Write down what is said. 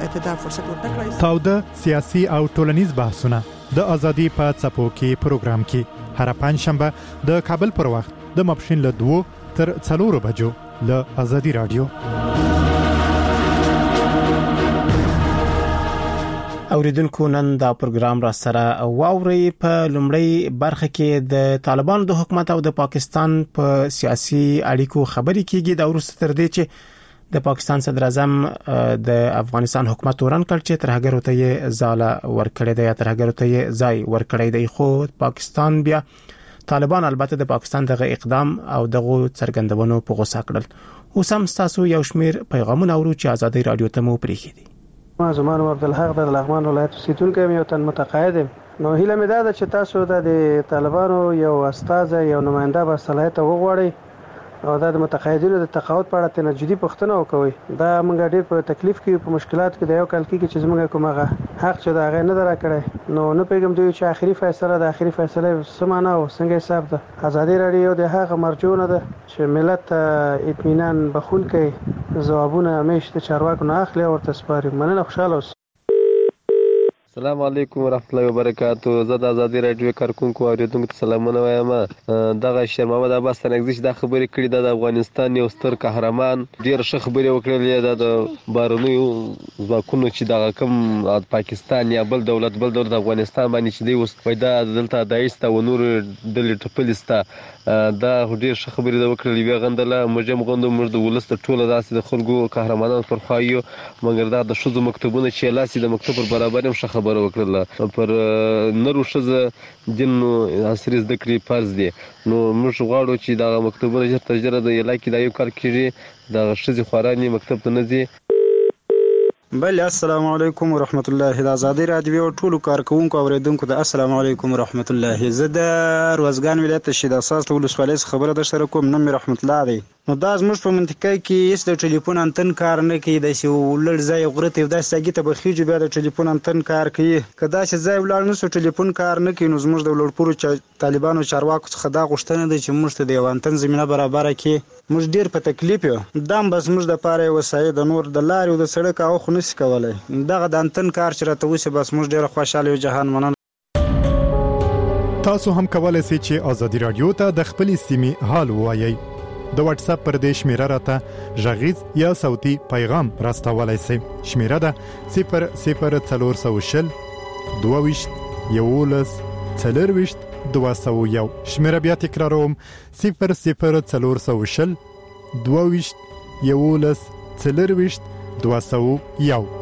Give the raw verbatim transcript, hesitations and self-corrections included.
ته دا فرصت ورکړی. تاوده سیاسي او ټولنیز بحثونه د ازادي په څپو کې پروګرام کې هر پنځشنبه د کابل پر وخت د ماپښین له دوه تر څلورو بجو له ازادي رادیو. اوریدونکو نن دا پروګرام را سره واوري. په لومړی برخه کې د طالبانو د حکومت او د پاکستان په سیاسي اړیکو خبرې کیږي. دا ورسته تر دې چې د پاکستان صدر اعظم د افغانستان حکومت وران کړ چې ترهګرو ته ځاله ورکړی دی یا ترهګرو ته ځای ورکړی دی، خو پاکستان بیا طالبان البته د پاکستان دغه اقدام او دغه څرګندونو په غوسه کړل. اوس هم تاسو یو شمیر پیغامونه اورو چې ازادي رادیو ته مو پریښي دي. ما زمان عبدالحق د لغمان ولایت اوسیدونکی یم، یو تن متقاعد یم. نو هیله مې ده چې تاسو د طالبانو یو استاد یو نماینده به صلاحیت وغواړئ او دا د متقاعدینو د تقاعد په اړه تنه جدي پوښتنه وکوي. دا موږ ډېر په تکلیف کې په مشکلات کې د یو کال کې چې موږ کومه حق چې دا غي نه درکړي. نو نه پیغام دوی چې اخري فیصله د اخري فیصله سمانه او څنګه حساب ده. ازادي رادیو د هغه مرجونه ده چې ملت اطمینان بخون کوي، ځوابونه همیشه چارواکو نه اخلي او تسپاري. مننه، خوشاله اوسئ. السلام علیکم ورحمت الله وبرکاتہ. زه د ازادي رادیو کارکونکو اوریدونکو ته سلامونه وایم. دغه شیر محمد عباس تنګزی چې د خبرې کړې ده د افغانستان یو ستر قهرمان ډیر ښه خبرې وکړلې ده د بارونیو ځواکونو چې دغه کوم پاکستان یا بل دولت بل دولت افغانستان باندې چې دی اوس پیدا دلته دایسته و نور د لټپلسته دا ډیر ښه خبرې ده وکړلې. بیا غندله موږ غوندو موږ د ولست ټوله داسې د خلکو قهرمانانو پر خوایو، مګر دا د شذو مکتوبونه چې لاسي د مکتوب پر برابر هم ښه خبره وکړله. پر نرو شذ دین عصري زده کړې فرض دي. نو موږ غواړو چې دا مکتوبونه ژر تر ژره د علاقې د یو کار کېږي د شذې خوارانې مکتب ته نه ځي. بله السلام علیکم ورحمت الله. د ازادي رادیو ټولو کارکونکو اوریدونکو د السلام علیکم ورحمت الله. زه د روزګان ولایت شید اساس ولسوالۍ خبره در سره کوم. نوم رحمت الله دی. نو دا زموږ په منطقه کې هیڅ د ټلیفون انتن کار نه کوي. د سی ولړ ځای غرته د ساګی ته بخیږي بیا د ټلیفون انتن کار کوي. کدا چې ځای ولړ نو ټلیفون کار نه کوي. نو زموږ د ولړپورو طالبانو چارواکو څخه دا غوښتنه ده چې موږ ته د انتن زمينه برابر کړي. موږ ډیر په تکلیف یو. دام بس موږ د پاره وسایل د نور د لارې او د سړک او خو نس کولای. دغه د انتن کار چې راته وسی بس موږ ډیر خوشاله یو. جهان مننه. تاسو هم کولای شئ چې ازادي رادیو ته د خپل سیمې حال ووایئ. د واتس اپ پر دې شمیره راته غږیز یا صوتي پیغام راستولای شئ. شمیره ده صفر صفر څلور سوه شل دوه ویشت یولس څلور ویشت دوه سوه یو. شمیره بیا تکراروم صفر صفر څلور سوه شل دوه ویشت یولس څلور ویشت دوه سوه یو.